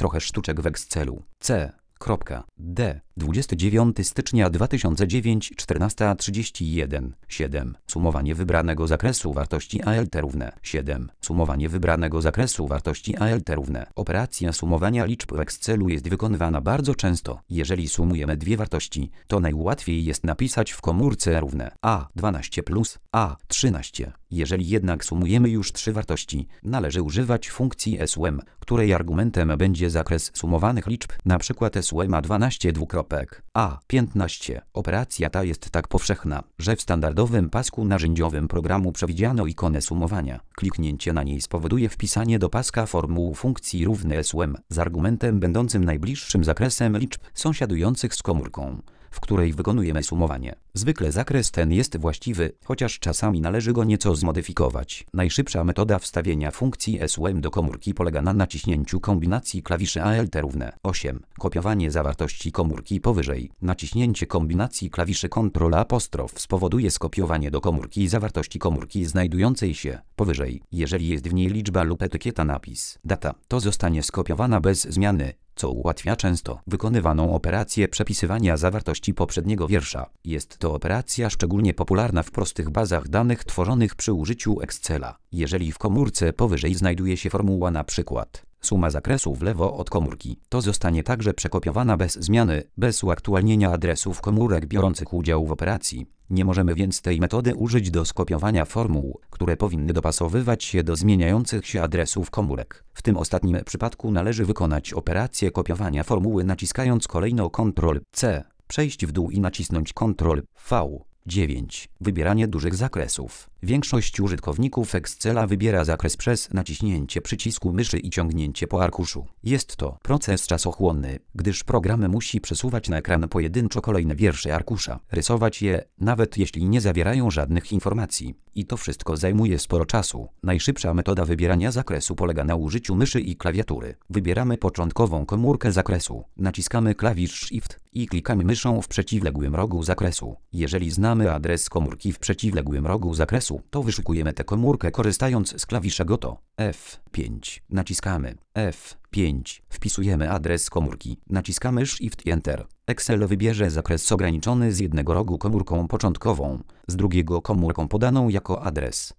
Trochę sztuczek w Excelu. C. D. 29 stycznia 2009 14:31. 7. Sumowanie wybranego zakresu wartości ALT równe 7. Sumowanie wybranego zakresu wartości ALT równe. Operacja sumowania liczb w Excelu jest wykonywana bardzo często. Jeżeli sumujemy dwie wartości, to najłatwiej jest napisać w komórce równe A12 plus A13. Jeżeli jednak sumujemy już trzy wartości, należy używać funkcji sum, której argumentem będzie zakres sumowanych liczb, np. sum 12 dwukropek A15. Operacja ta jest tak powszechna, że w standardowym pasku narzędziowym programu przewidziano ikonę sumowania. Kliknięcie na niej spowoduje wpisanie do paska formuł funkcji równe sum z argumentem będącym najbliższym zakresem liczb sąsiadujących z komórką, w której wykonujemy sumowanie. Zwykle zakres ten jest właściwy, chociaż czasami należy go nieco zmodyfikować. Najszybsza metoda wstawienia funkcji sum do komórki polega na naciśnięciu kombinacji klawiszy ALT równe 8. Kopiowanie zawartości komórki powyżej. Naciśnięcie kombinacji klawiszy Ctrl+ spowoduje skopiowanie do komórki zawartości komórki znajdującej się powyżej. Jeżeli jest w niej liczba lub etykieta napis data, to zostanie skopiowana bez zmiany, co ułatwia często wykonywaną operację przepisywania zawartości poprzedniego wiersza. Jest to operacja szczególnie popularna w prostych bazach danych tworzonych przy użyciu Excela. Jeżeli w komórce powyżej znajduje się formuła np. suma zakresów w lewo od komórki, to zostanie także przekopiowana bez zmiany, bez uaktualnienia adresów komórek biorących udział w operacji. Nie możemy więc tej metody użyć do skopiowania formuł, które powinny dopasowywać się do zmieniających się adresów komórek. W tym ostatnim przypadku należy wykonać operację kopiowania formuły naciskając kolejno Ctrl+C, przejść w dół i nacisnąć Ctrl+V. 9. Wybieranie dużych zakresów. Większość użytkowników Excela wybiera zakres przez naciśnięcie przycisku myszy i ciągnięcie po arkuszu. Jest to proces czasochłonny, gdyż program musi przesuwać na ekran pojedynczo kolejne wiersze arkusza, rysować je, nawet jeśli nie zawierają żadnych informacji. I to wszystko zajmuje sporo czasu. Najszybsza metoda wybierania zakresu polega na użyciu myszy i klawiatury. Wybieramy początkową komórkę zakresu, naciskamy klawisz Shift i klikamy myszą w przeciwległym rogu zakresu. Jeżeli znamy adres komórki w przeciwległym rogu zakresu, to wyszukujemy tę komórkę korzystając z klawisza Goto. F5. Naciskamy F5. Wpisujemy adres komórki. Naciskamy Shift i Enter. Excel wybierze zakres ograniczony z jednego rogu komórką początkową, z drugiego komórką podaną jako adres.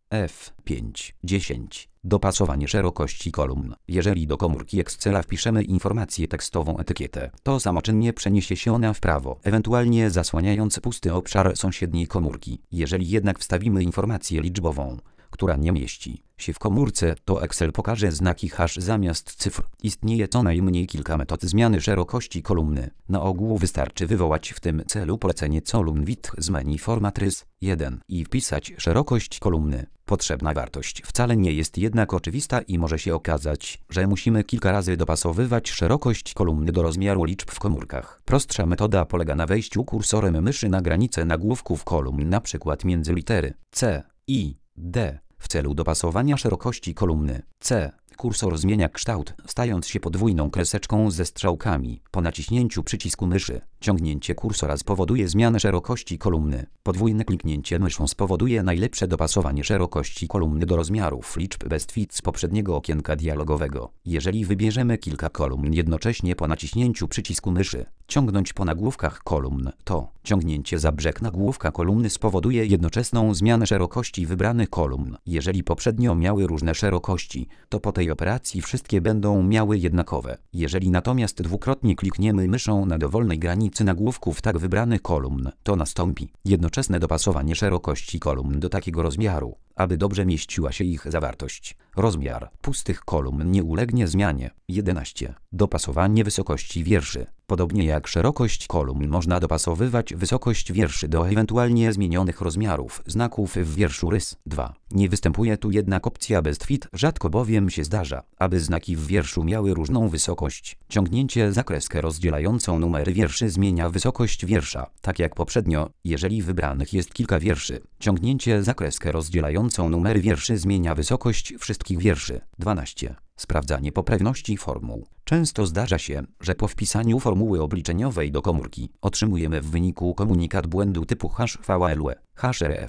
F5. 10. Dopasowanie szerokości kolumn. Jeżeli do komórki Excela wpiszemy informację tekstową etykietę, to samoczynnie przeniesie się ona w prawo, ewentualnie zasłaniając pusty obszar sąsiedniej komórki. Jeżeli jednak wstawimy informację liczbową, która nie mieści się w komórce, to Excel pokaże znaki hash zamiast cyfr. Istnieje co najmniej kilka metod zmiany szerokości kolumny. Na ogół wystarczy wywołać w tym celu polecenie column width z menu Format Rys 1 i wpisać szerokość kolumny. Potrzebna wartość wcale nie jest jednak oczywista i może się okazać, że musimy kilka razy dopasowywać szerokość kolumny do rozmiaru liczb w komórkach. Prostsza metoda polega na wejściu kursorem myszy na granicę nagłówków kolumn, np. między litery C i D. W celu dopasowania szerokości kolumny C, kursor zmienia kształt, stając się podwójną kreseczką ze strzałkami. Po naciśnięciu przycisku myszy, ciągnięcie kursora spowoduje zmianę szerokości kolumny. Podwójne kliknięcie myszą spowoduje najlepsze dopasowanie szerokości kolumny do rozmiarów liczb best fit z poprzedniego okienka dialogowego. Jeżeli wybierzemy kilka kolumn jednocześnie po naciśnięciu przycisku myszy, ciągnąć po nagłówkach kolumn, to ciągnięcie za brzeg nagłówka kolumny spowoduje jednoczesną zmianę szerokości wybranych kolumn. Jeżeli poprzednio miały różne szerokości, to po tej operacji wszystkie będą miały jednakowe. Jeżeli natomiast dwukrotnie klikniemy myszą na dowolnej granicy nagłówków tak wybranych kolumn, to nastąpi jednoczesne dopasowanie szerokości kolumn do takiego rozmiaru, aby dobrze mieściła się ich zawartość. Rozmiar pustych kolumn nie ulegnie zmianie. 11. Dopasowanie wysokości wierszy. Podobnie jak szerokość kolumn można dopasowywać wysokość wierszy do ewentualnie zmienionych rozmiarów znaków w wierszu rys. 2. Nie występuje tu jednak opcja best fit, rzadko bowiem się zdarza, aby znaki w wierszu miały różną wysokość. Ciągnięcie za kreskę rozdzielającą numery wierszy zmienia wysokość wiersza, tak jak poprzednio, jeżeli wybranych jest kilka wierszy. Ciągnięcie za kreskę rozdzielającą numery wierszy zmienia wysokość wszystkich wierszy. 12. Sprawdzanie poprawności formuł. Często zdarza się, że po wpisaniu formuły obliczeniowej do komórki otrzymujemy w wyniku komunikat błędu typu #VALUE, #RF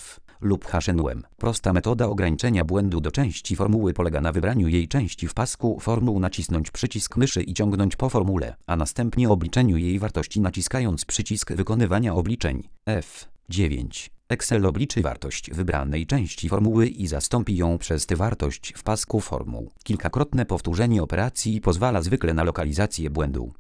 lub Hashemem. Prosta metoda ograniczenia błędu do części formuły polega na wybraniu jej części w pasku formuł, nacisnąć przycisk myszy i ciągnąć po formule, a następnie obliczeniu jej wartości naciskając przycisk wykonywania obliczeń. F9. Excel obliczy wartość wybranej części formuły i zastąpi ją przez tę wartość w pasku formuł. Kilkakrotne powtórzenie operacji pozwala zwykle na lokalizację błędu.